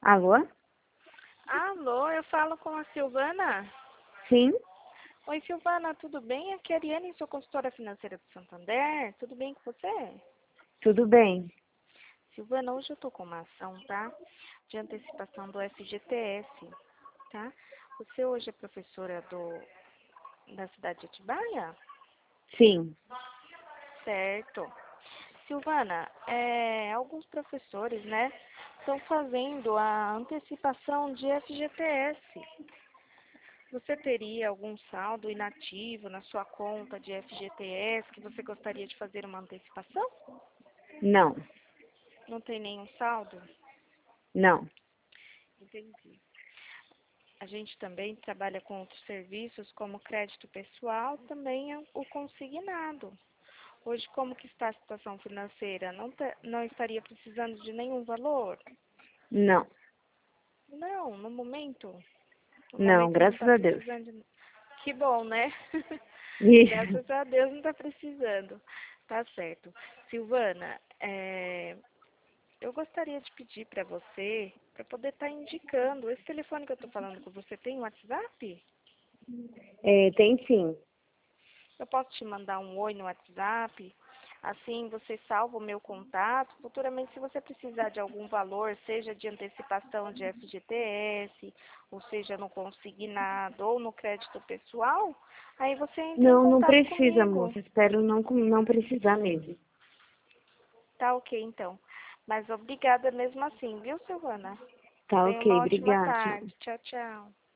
Alô? Alô, eu falo com a Silvana? Sim, Oi, Silvana, tudo bem? Aqui é a Ariane, sou consultora financeira do Santander. Tudo bem com você? tudo bem. Silvana, hoje eu estou com uma ação, tá? De antecipação do FGTS, tá? Você hoje é professora da cidade de Atibaia? Sim. Certo. Silvana, alguns professores, né, estão fazendo a antecipação de FGTS. Você teria algum saldo inativo na sua conta de FGTS que você gostaria de fazer uma antecipação? Não, Não tem nenhum saldo? não. Entendi. A gente também trabalha com outros serviços, como crédito pessoal, também é o consignado. Hoje, como que está a situação financeira? Não estaria precisando de nenhum valor? Não, Não, no momento. No não, momento não graças está a Deus. precisando de... Que bom, né? Isso. Graças a Deus não está precisando. Tá certo. Silvana, eu gostaria de pedir para você, para poder estar indicando, esse telefone que eu estou falando com você tem WhatsApp? Tem sim. Eu posso te mandar um oi no WhatsApp? Assim você salva o meu contato. Futuramente, se você precisar de algum valor, seja de antecipação de FGTS, ou seja no consignado ou no crédito pessoal, aí você entra em Não, não contato precisa, comigo. moça. Espero não precisar mesmo. Tá ok, então. Mas obrigada mesmo assim, viu, Silvana? Tá Tenha ok, uma ótima obrigada. tarde. Tchau, tchau.